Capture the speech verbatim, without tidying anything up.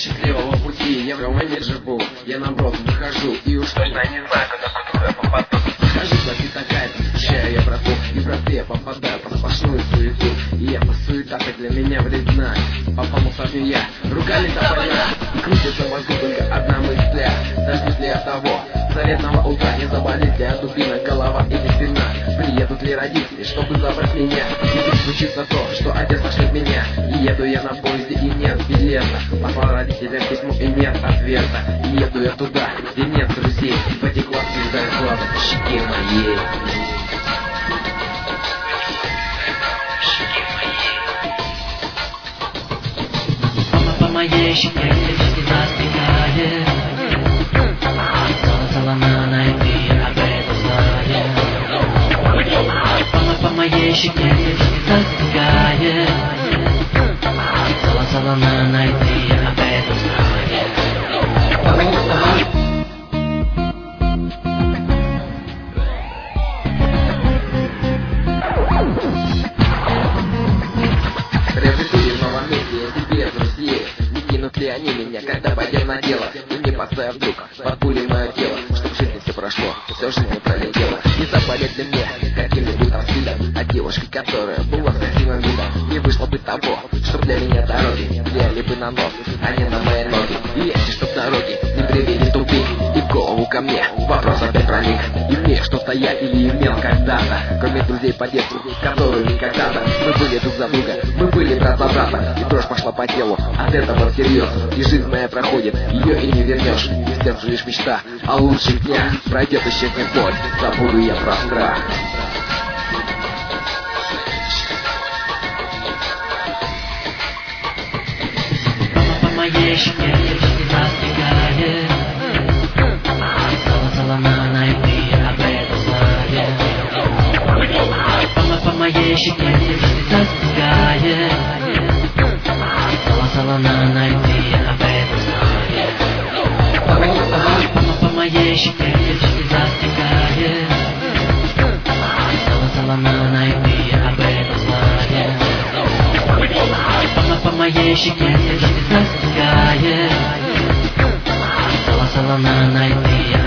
счастливого пути, я в романе живу, я наоборот выхожу, и уж точно не знаю, когда куда попаду. Хожу, как и такая-то, встречаю я брату, и браты я попадаю под сплошную суету, и эта суета так для меня вредна. Попал мусорню я, ругали тополя, и крутится в мозгу только одна мысля: дождусь ли я того заветного утра, не заболит ли от дубина голова или спина, приедут ли родители, чтобы забрать меня, и вдруг случится то, что отец пошлет меня, и еду я на поезде и нет билета, послал родителям письмо и нет ответа, и еду я туда, где нет друзей, потекла звезда из глаза по щеке моей. По моей щеке слеза стекает, солона найти об этом знает. По моей щеке слеза стекает, солона найти об этом знает. Репетируем в новом месте, я тебе, друзья. Не кинут ли они меня, когда пойдем на дело? И не поставь вдруг под пулей мое тело, чтоб в жизни все прошло, все жизнь не пролетела. Не заболит ли мне каким-нибудь там видом, а девушка, которая была с красивым видом, не вышло бы того, чтоб для меня дороги влияли бы на нос, а не на мои ноги. И эти, чтоб дороги не привели в тупик, и в голову ко мне вопрос опять проник. Имею что-то я или имел когда-то, кроме друзей по детству, которые когда-то мы были друг за друга, мы были брат за брата, и дрожь пошла по телу от этого всерьез. И жизнь моя проходит, ее и не вернешь, и в сердце лишь мечта о лучших днях. Пройдет еще не боль, забуду я про страх. По моей щеке слеза стекает, солона найти об этом знает. По моей щеке слеза стекает, солона найти об этом знает. По моей щеке слеза стекает, солона найти об этом знает. По моей щеке слеза стекает, солона найти